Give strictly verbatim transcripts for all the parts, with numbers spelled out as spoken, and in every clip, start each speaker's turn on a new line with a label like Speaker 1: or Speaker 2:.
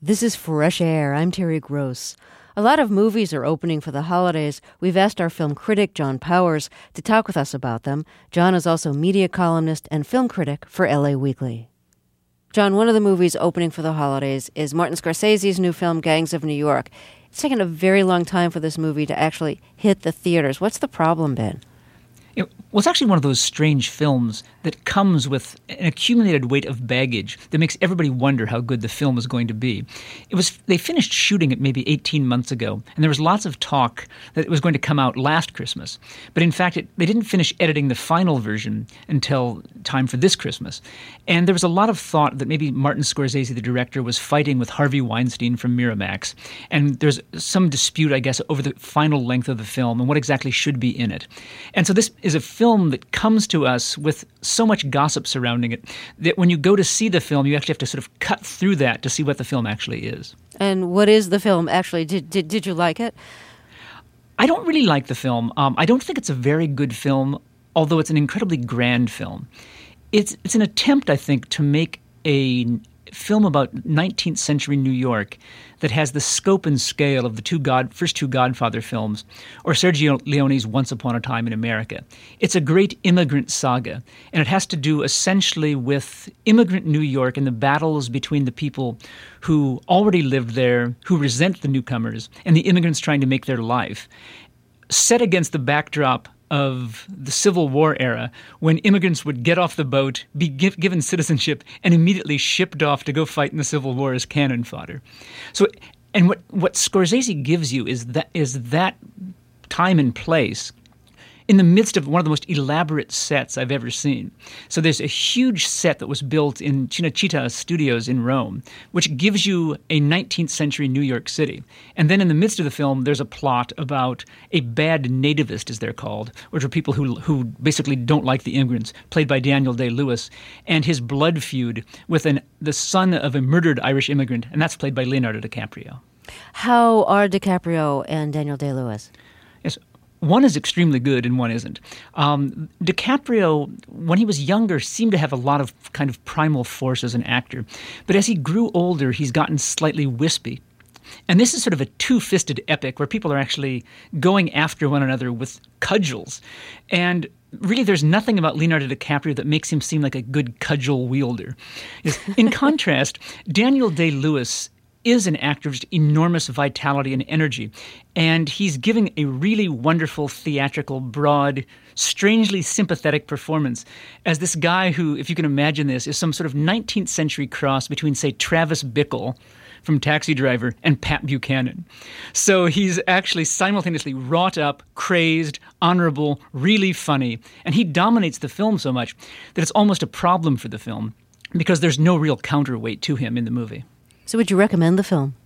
Speaker 1: This is Fresh Air. I'm Terry Gross. A lot of movies are opening for the holidays. We've asked our film critic, John Powers, to talk with us about them. John is also media columnist and film critic for L A Weekly. John, one of the movies opening for the holidays is Martin Scorsese's new film, Gangs of New York. It's taken a very long time for this movie to actually hit the theaters. What's the problem been?
Speaker 2: It was actually one of those strange films that comes with an accumulated weight of baggage that makes everybody wonder how good the film is going to be. It was they finished shooting it maybe eighteen months ago, and there was lots of talk that it was going to come out last Christmas. But in fact, it, they didn't finish editing the final version until time for this Christmas. And there was a lot of thought that maybe Martin Scorsese, the director, was fighting with Harvey Weinstein from Miramax. And there's some dispute, I guess, over the final length of the film and what exactly should be in it. And so this is a film that comes to us with so much gossip surrounding it that when you go to see the film, you actually have to sort of cut through that to see what the film actually is.
Speaker 1: And what is the film actually? Did did, did you like it?
Speaker 2: I don't really like the film. Um, I don't think it's a very good film, although it's an incredibly grand film. It's it's an attempt, I think, to make a film about nineteenth century New York that has the scope and scale of the two God, first two Godfather films, or Sergio Leone's Once Upon a Time in America. It's a great immigrant saga, and it has to do essentially with immigrant New York and the battles between the people who already lived there, who resent the newcomers, and the immigrants trying to make their life, set against the backdrop of the Civil War era, when immigrants would get off the boat, be give, given citizenship, and immediately shipped off to go fight in the Civil War as cannon fodder. So, and what what Scorsese gives you is that is that time and place in the midst of one of the most elaborate sets I've ever seen. So there's a huge set that was built in Cinecittà Studios in Rome, which gives you a nineteenth century New York City. And then in the midst of the film, there's a plot about a bad nativist, as they're called, which are people who who basically don't like the immigrants, played by Daniel Day-Lewis, and his blood feud with an, the son of a murdered Irish immigrant, and that's played by Leonardo DiCaprio.
Speaker 1: How are DiCaprio and Daniel Day-Lewis?
Speaker 2: Yes. One is extremely good and one isn't. Um, DiCaprio, when he was younger, seemed to have a lot of kind of primal force as an actor. But as he grew older, he's gotten slightly wispy. And this is sort of a two-fisted epic where people are actually going after one another with cudgels. And really, there's nothing about Leonardo DiCaprio that makes him seem like a good cudgel wielder. In contrast, Daniel Day-Lewis is an actor of just enormous vitality and energy. And he's giving a really wonderful, theatrical, broad, strangely sympathetic performance as this guy who, if you can imagine this, is some sort of nineteenth century cross between, say, Travis Bickle from Taxi Driver and Pat Buchanan. So he's actually simultaneously wrought up, crazed, honorable, really funny. And he dominates the film so much that it's almost a problem for the film because there's no real counterweight to him in the movie.
Speaker 1: So would you recommend the film?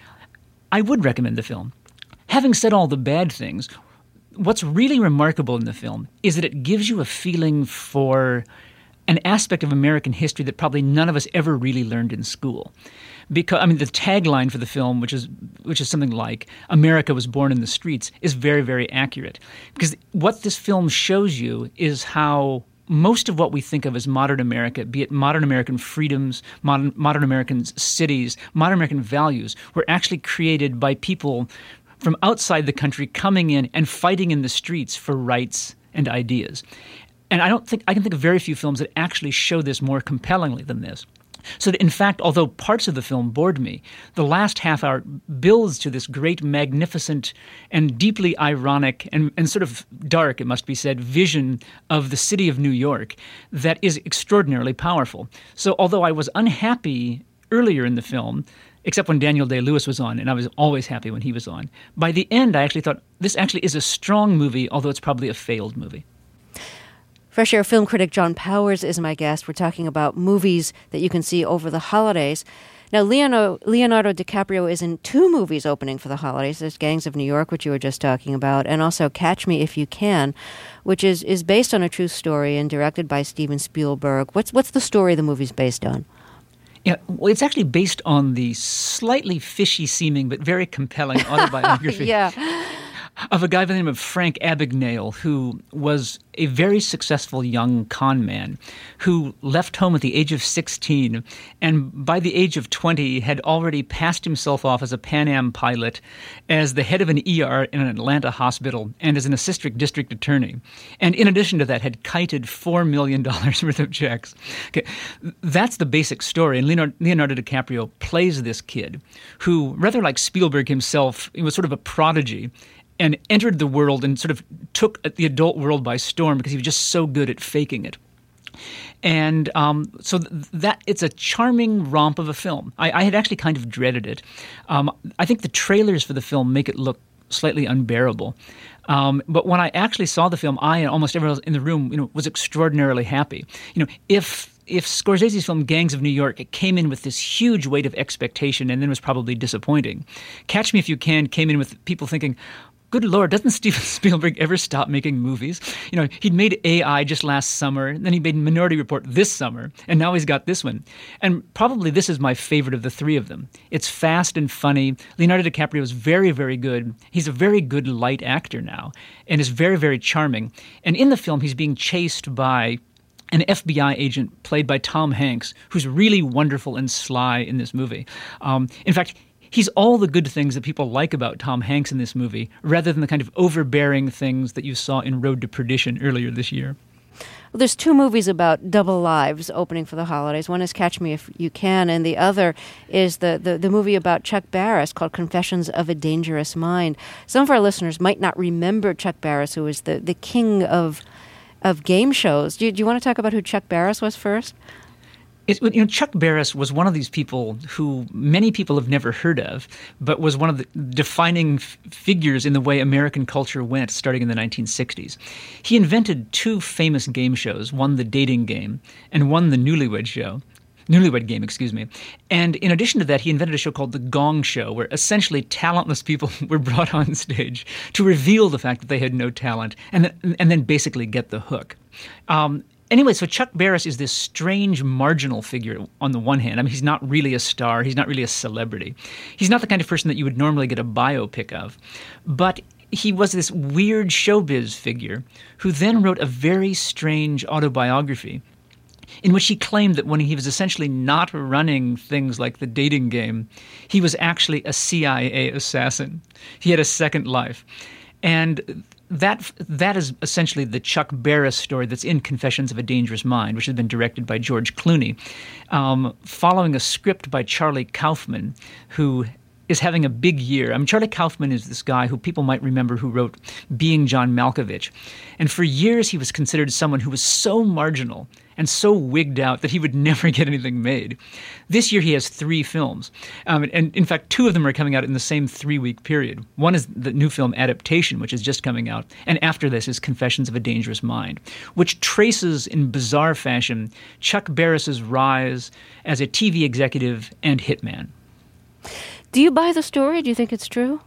Speaker 2: I would recommend the film. Having said all the bad things, what's really remarkable in the film is that it gives you a feeling for an aspect of American history that probably none of us ever really learned in school. Because I mean, the tagline for the film, which is which is something like "America was born in the streets," is very, very accurate. Because what this film shows you is how most of what we think of as modern America, be it modern American freedoms, modern, modern American cities, modern American values, were actually created by people from outside the country coming in and fighting in the streets for rights and ideas. And I don't think I can think of very few films that actually show this more compellingly than this. So that in fact, although parts of the film bored me, the last half hour builds to this great, magnificent, and deeply ironic and, and sort of dark, it must be said, vision of the city of New York that is extraordinarily powerful. So although I was unhappy earlier in the film, except when Daniel Day-Lewis was on, and I was always happy when he was on, by the end I actually thought this actually is a strong movie, although it's probably a failed movie.
Speaker 1: Fresh Air film critic John Powers is my guest. We're talking about movies that you can see over the holidays. Now, Leonardo, Leonardo DiCaprio is in two movies opening for the holidays. There's Gangs of New York, which you were just talking about, and also Catch Me If You Can, which is, is based on a true story and directed by Steven Spielberg. What's what's the story the movie's based on?
Speaker 2: Yeah, well, it's actually based on the slightly fishy-seeming but very compelling autobiography
Speaker 1: yeah.
Speaker 2: of a guy by the name of Frank Abagnale, who was a very successful young con man who left home at the age of sixteen and by the age of twenty had already passed himself off as a Pan Am pilot, as the head of an E R in an Atlanta hospital, and as an assistant district attorney. And in addition to that, had kited four million dollars worth of checks. Okay. That's the basic story. And Leonardo, Leonardo DiCaprio plays this kid who, rather like Spielberg himself, he was sort of a prodigy and entered the world and sort of took the adult world by storm because he was just so good at faking it. And um, so th- that it's a charming romp of a film. I, I had actually kind of dreaded it. Um, I think the trailers for the film make it look slightly unbearable. Um, but when I actually saw the film, I and almost everyone else in the room, you know, was extraordinarily happy. You know, if if Scorsese's film Gangs of New York, it came in with this huge weight of expectation and then was probably disappointing. Catch Me If You Can came in with people thinking, good Lord, doesn't Steven Spielberg ever stop making movies? You know, he'd made A I just last summer, and then he made Minority Report this summer, and now he's got this one. And probably this is my favorite of the three of them. It's fast and funny. Leonardo DiCaprio is very, very good. He's a very good light actor now, and is very, very charming. And in the film, he's being chased by an F B I agent played by Tom Hanks, who's really wonderful and sly in this movie. Um, in fact, he's all the good things that people like about Tom Hanks in this movie, rather than the kind of overbearing things that you saw in Road to Perdition earlier this year.
Speaker 1: Well, there's two movies about double lives opening for the holidays. One is Catch Me If You Can, and the other is the, the, the movie about Chuck Barris called Confessions of a Dangerous Mind. Some of our listeners might not remember Chuck Barris, who was the, the king of of game shows. Do you, do you want to talk about who Chuck Barris was first?
Speaker 2: It, you know, Chuck Barris was one of these people who many people have never heard of, but was one of the defining f- figures in the way American culture went starting in the nineteen sixties. He invented two famous game shows, one the dating game and one the newlywed show. Newlywed Game, excuse me. And in addition to that, he invented a show called The Gong Show, where essentially talentless people were brought on stage to reveal the fact that they had no talent and, th- and then basically get the hook. Um, Anyway, so Chuck Barris is this strange marginal figure on the one hand. I mean, he's not really a star. He's not really a celebrity. He's not the kind of person that you would normally get a biopic of. But he was this weird showbiz figure who then wrote a very strange autobiography in which he claimed that when he was essentially not running things like the dating game, he was actually a C I A assassin. He had a second life. And that that is essentially the Chuck Barris story that's in Confessions of a Dangerous Mind, which has been directed by George Clooney, um, following a script by Charlie Kaufman, who is having a big year. I mean, Charlie Kaufman is this guy who people might remember who wrote Being John Malkovich. And for years he was considered someone who was so marginal and so wigged out that he would never get anything made. This year he has three films. Um, and in fact, two of them are coming out in the same three-week period. One is the new film Adaptation, which is just coming out. And after this is Confessions of a Dangerous Mind, which traces in bizarre fashion Chuck Barris's rise as a T V executive and hitman.
Speaker 1: Do you buy the story? Do you think it's true?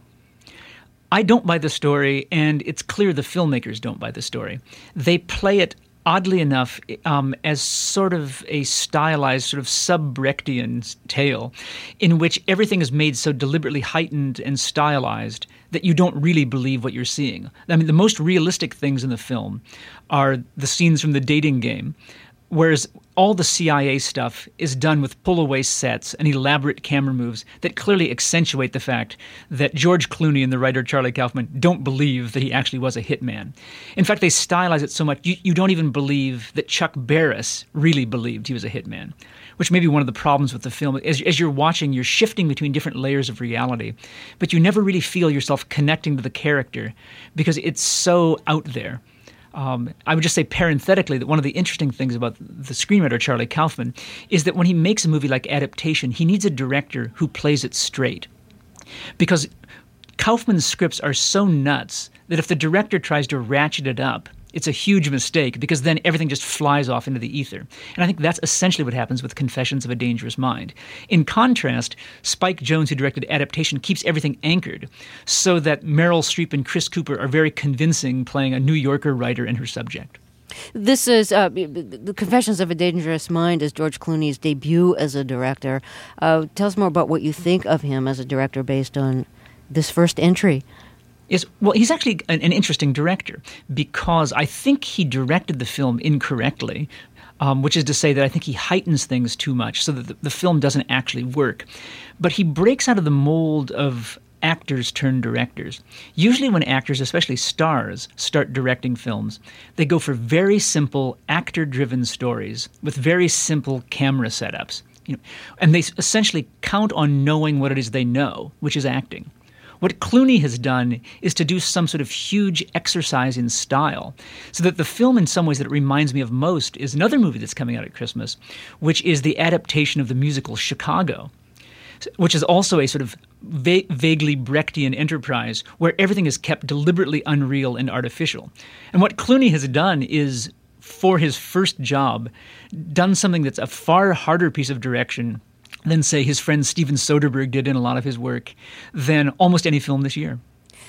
Speaker 2: I don't buy the story, and it's clear the filmmakers don't buy the story. They play it, oddly enough, um, as sort of a stylized, sort of sub-Brechtian tale in which everything is made so deliberately heightened and stylized that you don't really believe what you're seeing. I mean, the most realistic things in the film are the scenes from the dating game, whereas all the C I A stuff is done with pull-away sets and elaborate camera moves that clearly accentuate the fact that George Clooney and the writer Charlie Kaufman don't believe that he actually was a hitman. In fact, they stylize it so much, you, you don't even believe that Chuck Barris really believed he was a hitman, which may be one of the problems with the film. As, as you're watching, you're shifting between different layers of reality, but you never really feel yourself connecting to the character because it's so out there. Um, I would just say parenthetically that one of the interesting things about the screenwriter Charlie Kaufman is that when he makes a movie like Adaptation, he needs a director who plays it straight. Because Kaufman's scripts are so nuts that if the director tries to ratchet it up, it's a huge mistake because then everything just flies off into the ether. And I think that's essentially what happens with Confessions of a Dangerous Mind. In contrast, Spike Jonze, who directed Adaptation, keeps everything anchored so that Meryl Streep and Chris Cooper are very convincing playing a New Yorker writer and her subject.
Speaker 1: This is uh, the Confessions of a Dangerous Mind is George Clooney's debut as a director. Uh, tell us more about what you think of him as a director based on this first entry.
Speaker 2: Yes, well, he's actually an, an interesting director because I think he directed the film incorrectly, um, which is to say that I think he heightens things too much so that the, the film doesn't actually work. But he breaks out of the mold of actors turned directors. Usually when actors, especially stars, start directing films, they go for very simple actor-driven stories with very simple camera setups. You know, and they essentially count on knowing what it is they know, which is acting. What Clooney has done is to do some sort of huge exercise in style, so that the film in some ways that it reminds me of most is another movie that's coming out at Christmas, which is the adaptation of the musical Chicago, which is also a sort of va- vaguely Brechtian enterprise where everything is kept deliberately unreal and artificial. And what Clooney has done is, for his first job, done something that's a far harder piece of direction than, say, his friend Steven Soderbergh did in a lot of his work, than almost any film this year.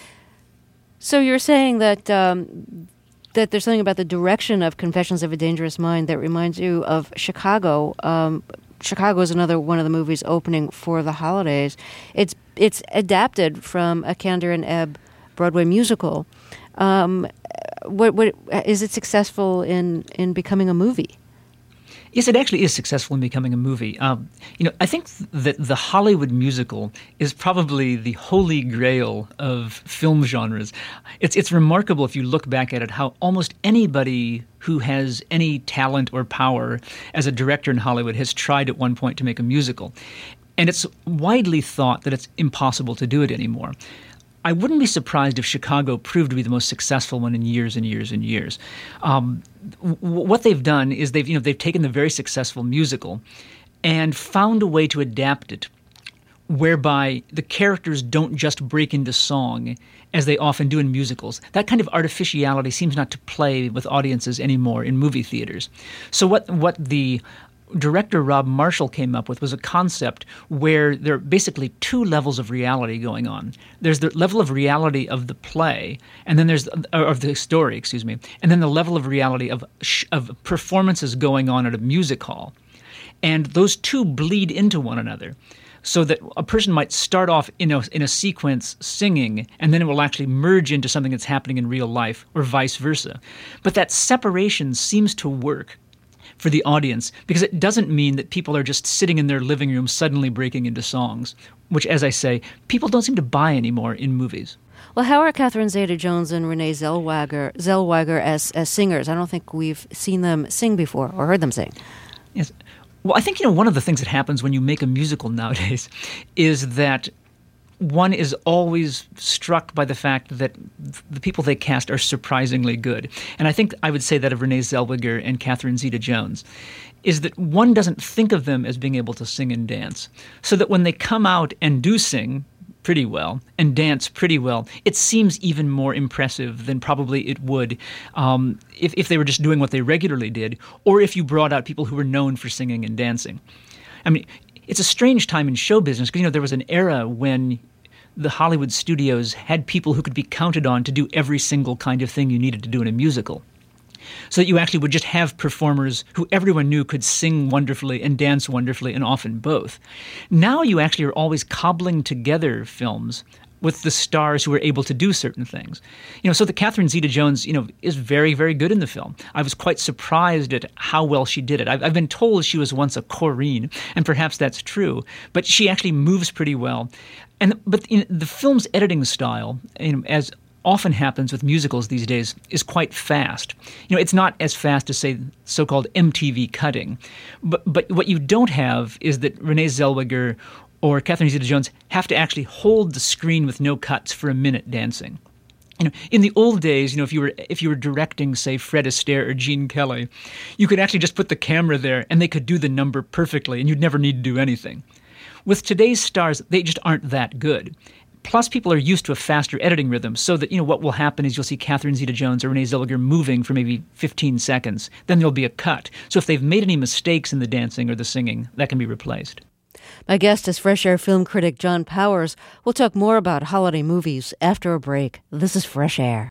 Speaker 1: So you're saying that um, that there's something about the direction of Confessions of a Dangerous Mind that reminds you of Chicago. Um, Chicago is another one of the movies opening for the holidays. It's it's adapted from a Kander and Ebb Broadway musical. Um, what, what is it successful in, in becoming a movie?
Speaker 2: Yes, it actually is successful in becoming a movie. Um, you know, I think that the Hollywood musical is probably the holy grail of film genres. It's it's remarkable if you look back at it how almost anybody who has any talent or power as a director in Hollywood has tried at one point to make a musical. And it's widely thought that it's impossible to do it anymore. I wouldn't be surprised if Chicago proved to be the most successful one in years and years and years. Um, w- what they've done is they've, you know, they've taken the very successful musical and found a way to adapt it whereby the characters don't just break into song as they often do in musicals. That kind of artificiality seems not to play with audiences anymore in movie theaters. So what what the director Rob Marshall came up with was a concept where there are basically two levels of reality going on. There's the level of reality of the play, and then there's or of the story, excuse me, and then the level of reality of of performances going on at a music hall. And those two bleed into one another, so that a person might start off in a in a sequence singing, and then it will actually merge into something that's happening in real life, or vice versa. But that separation seems to work for the audience, because it doesn't mean that people are just sitting in their living room suddenly breaking into songs, which, as I say, people don't seem to buy anymore in movies.
Speaker 1: Well, how are Catherine Zeta-Jones and Renee Zellweger, Zellweger as, as singers? I don't think we've seen them sing before or heard them sing.
Speaker 2: Yes. Well, I think, you know, one of the things that happens when you make a musical nowadays is that one is always struck by the fact that the people they cast are surprisingly good. And I think I would say that of Renee Zellweger and Catherine Zeta-Jones, is that one doesn't think of them as being able to sing and dance. So that when they come out and do sing pretty well and dance pretty well, it seems even more impressive than probably it would um, if, if they were just doing what they regularly did, or if you brought out people who were known for singing and dancing. I mean, it's a strange time in show business because, you know, there was an era when the Hollywood studios had people who could be counted on to do every single kind of thing you needed to do in a musical. So that you actually would just have performers who everyone knew could sing wonderfully and dance wonderfully, and often both. Now you actually are always cobbling together films with the stars who are able to do certain things. You know, so the Catherine Zeta-Jones, you know, is very, very good in the film. I was quite surprised at how well she did it. I've, I've been told she was once a Corinne, and perhaps that's true, but she actually moves pretty well. And but in the film's editing style, you know, as often happens with musicals these days, is quite fast. You know, it's not as fast as, say, so-called M T V cutting, but but what you don't have is that Renee Zellweger or Catherine Zeta-Jones have to actually hold the screen with no cuts for a minute dancing. You know, in the old days, you know, if you were if you were directing, say, Fred Astaire or Gene Kelly, you could actually just put the camera there and they could do the number perfectly, and you'd never need to do anything. With today's stars, they just aren't that good. Plus, people are used to a faster editing rhythm, so that, you know, what will happen is you'll see Catherine Zeta-Jones or Renee Zellweger moving for maybe fifteen seconds. Then there'll be a cut. So if they've made any mistakes in the dancing or the singing, that can be replaced.
Speaker 1: My guest is Fresh Air film critic John Powers. We'll talk more about holiday movies after a break. This is Fresh Air.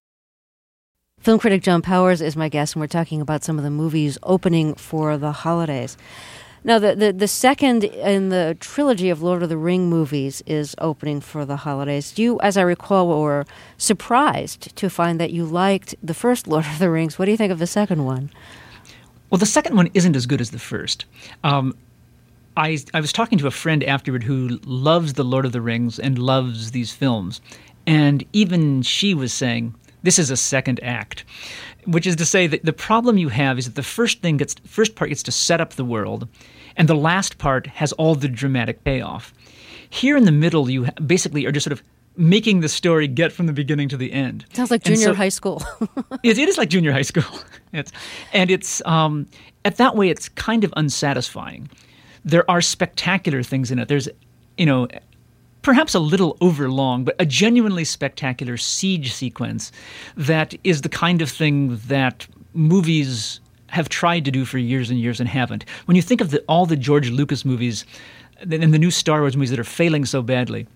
Speaker 1: Film critic John Powers is my guest, and we're talking about some of the movies opening for the holidays. Now, the, the, the second in the trilogy of Lord of the Ring movies is opening for the holidays. You, as I recall, were surprised to find that you liked the first Lord of the Rings. What do you think of the second one?
Speaker 2: Well, the second one isn't as good as the first. Um, I, I was talking to a friend afterward who loves the Lord of the Rings and loves these films. And even she was saying, this is a second act, which is to say that the problem you have is that the first thing gets, first part gets to set up the world, and the last part has all the dramatic payoff. Here in the middle, you basically are just sort of making the story get from the beginning to the end.
Speaker 1: Sounds like junior so, high school.
Speaker 2: it, it is like junior high school. It's, and it's um, at that way, it's kind of unsatisfying. There are spectacular things in it. There's, you know, perhaps a little overlong, but a genuinely spectacular siege sequence that is the kind of thing that movies have tried to do for years and years and haven't. When you think of the, all the George Lucas movies and the new Star Wars movies that are failing so badly,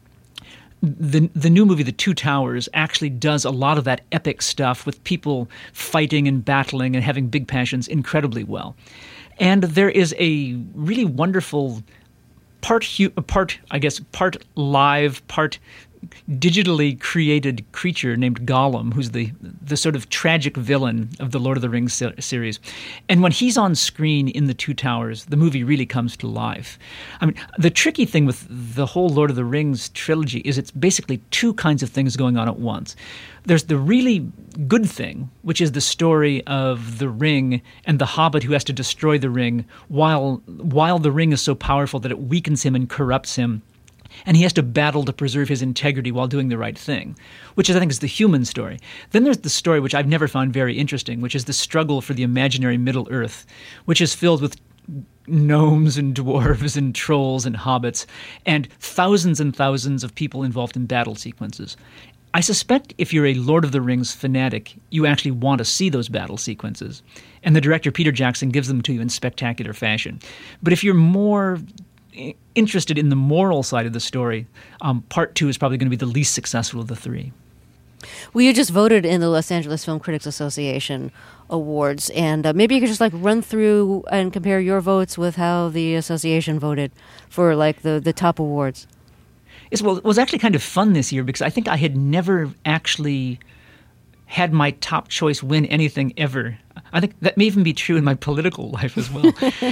Speaker 2: the the new movie, The Two Towers, actually does a lot of that epic stuff with people fighting and battling and having big passions incredibly well. And there is a really wonderful part, hu- part I guess, part live, part digitally created creature named Gollum, who's the the sort of tragic villain of the Lord of the Rings se- series. And when he's on screen in The Two Towers, the movie really comes to life. I mean, the tricky thing with the whole Lord of the Rings trilogy is it's basically two kinds of things going on at once. There's the really good thing, which is the story of the ring and the hobbit who has to destroy the ring while while the ring is so powerful that it weakens him and corrupts him. And he has to battle to preserve his integrity while doing the right thing, which is, I think, is the human story. Then there's the story, which I've never found very interesting, which is the struggle for the imaginary Middle-earth, which is filled with gnomes and dwarves and trolls and hobbits and thousands and thousands of people involved in battle sequences. I suspect if you're a Lord of the Rings fanatic, you actually want to see those battle sequences. And the director, Peter Jackson, gives them to you in spectacular fashion. But if you're more interested in the moral side of the story, um, part two is probably going to be the least successful of the three.
Speaker 1: Well, you just voted in the Los Angeles Film Critics Association Awards, and uh, maybe you could just like run through and compare your votes with how the association voted for like the, the top awards.
Speaker 2: Yes, well, it was actually kind of fun this year because I think I had never actually had my top choice win anything ever. I think that may even be true in my political life as well.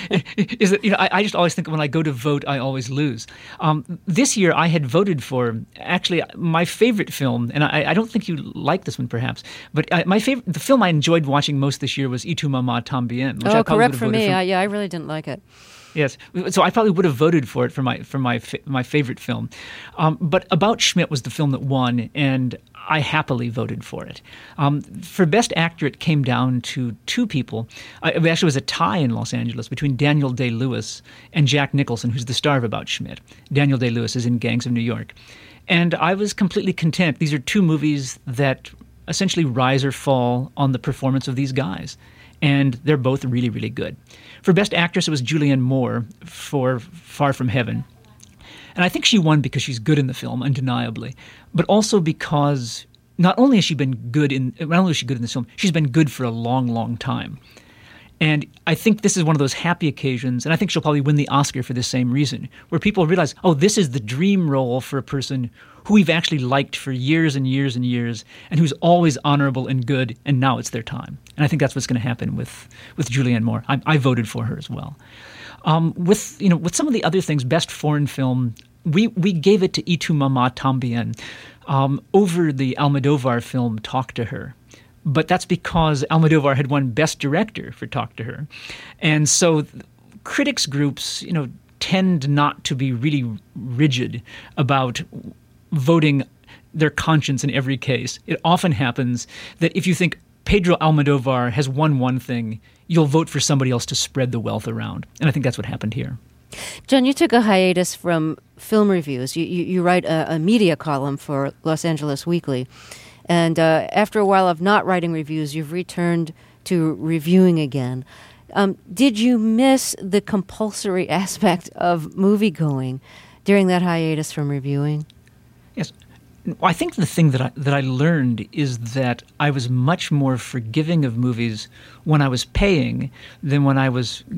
Speaker 2: Is that, you know, I, I just always think when I go to vote, I always lose. Um, this year, I had voted for actually my favorite film, and I, I don't think you like this one, perhaps, but I, my favorite, the film I enjoyed watching most this year was Y Tu Mamá También. Which
Speaker 1: oh,
Speaker 2: I
Speaker 1: correct for me.
Speaker 2: For.
Speaker 1: I, yeah, I really didn't like it.
Speaker 2: Yes, so I probably would have voted for it for my for my my favorite film, um, but About Schmidt was the film that won, and I happily voted for it. Um, for Best Actor, it came down to two people. Uh, it actually was a tie in Los Angeles between Daniel Day-Lewis and Jack Nicholson, who's the star of About Schmidt. Daniel Day-Lewis is in Gangs of New York, and I was completely content. These are two movies that essentially rise or fall on the performance of these guys. And they're both really, really good. For Best Actress, it was Julianne Moore for Far From Heaven. And I think she won because she's good in the film, undeniably, but also because not only has she been good in, not only is she good in this film, she's been good for a long, long time. And I think this is one of those happy occasions, and I think she'll probably win the Oscar for the same reason, where people realize, oh, this is the dream role for a person who we've actually liked for years and years and years, and who's always honorable and good, and now it's their time. And I think that's what's going to happen with, with Julianne Moore. I, I voted for her as well. Um, with you know, with some of the other things, Best Foreign Film, we, we gave it to Y Tu Mamá También um, over the Almodovar film Talk to Her. But that's because Almodovar had won Best Director for Talk to Her. And so critics groups, you know, tend not to be really rigid about voting their conscience in every case. It often happens that if you think Pedro Almodovar has won one thing, you'll vote for somebody else to spread the wealth around. And I think that's what happened here.
Speaker 1: John, you took a hiatus from film reviews. You, you, you write a, a media column for Los Angeles Weekly. And uh, after a while of not writing reviews, you've returned to reviewing again. Um, did you miss the compulsory aspect of movie-going during that hiatus from reviewing?
Speaker 2: Yes. I think the thing that I, that I learned is that I was much more forgiving of movies when I was paying than when I was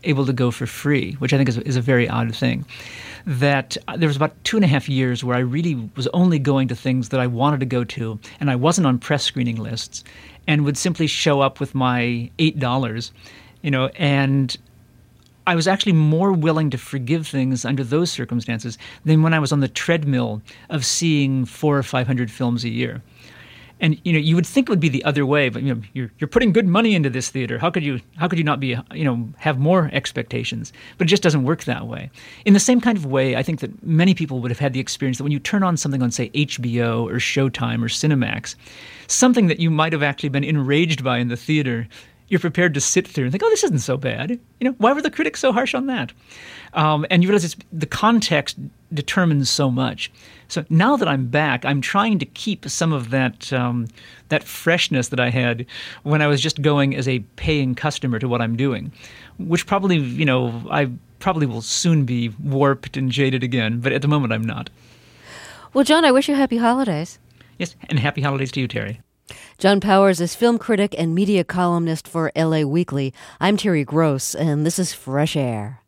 Speaker 2: able to go for free, which I think is, is a very odd thing. That there was about two and a half years where I really was only going to things that I wanted to go to, and I wasn't on press screening lists, and would simply show up with my eight dollars, you know, and I was actually more willing to forgive things under those circumstances than when I was on the treadmill of seeing four or five hundred films a year. And you know, you would think it would be the other way, but you know, you're you're putting good money into this theater. How could you how could you not be you know have more expectations? But it just doesn't work that way. In the same kind of way, I think that many people would have had the experience that when you turn on something on, say, H B O or Showtime or Cinemax, something that you might have actually been enraged by in the theater, you're prepared to sit through and think, oh, this isn't so bad. You know, why were the critics so harsh on that? Um, and you realize it's, the context determines so much. So now that I'm back, I'm trying to keep some of that um, that freshness that I had when I was just going as a paying customer to what I'm doing, which probably, you know, I probably will soon be warped and jaded again. But at the moment, I'm not.
Speaker 1: Well, John, I wish you happy holidays.
Speaker 2: Yes, and happy holidays to you, Terry.
Speaker 1: John Powers is film critic and media columnist for L A Weekly. I'm Terry Gross, and this is Fresh Air.